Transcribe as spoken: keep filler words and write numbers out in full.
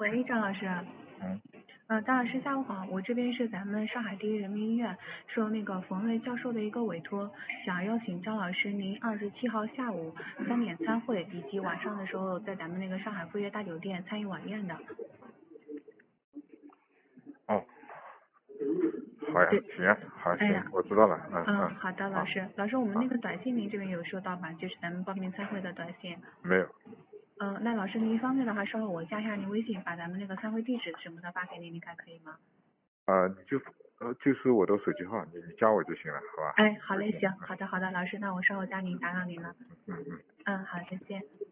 喂，张老师。 嗯。 呃，张老师下午好，我这边是咱们上海第一人民医院，受那个冯瑞教授的一个委托，想邀请张老师您二十七号下午三点参会，以及晚上的时候在咱们那个上海赴约大酒店参与晚宴的。 哦，好呀，行呀，好，行， 哎呀， 我知道了，嗯嗯， 嗯， 好的，老师，老师，我们那个短信您这边有收到吧？就是咱们报名参会的短信。 没有。 嗯、呃，那老师您方便的话，稍后我加一下您微信，把咱们那个参会地址什么的发给您，您看可以吗？ 啊、呃，你就呃就是我的手机号，你你加我就行了，好吧？ 哎，好嘞，行，好的好的，老师，那我稍后加您，打扰您了。 嗯嗯。 嗯，好，再见。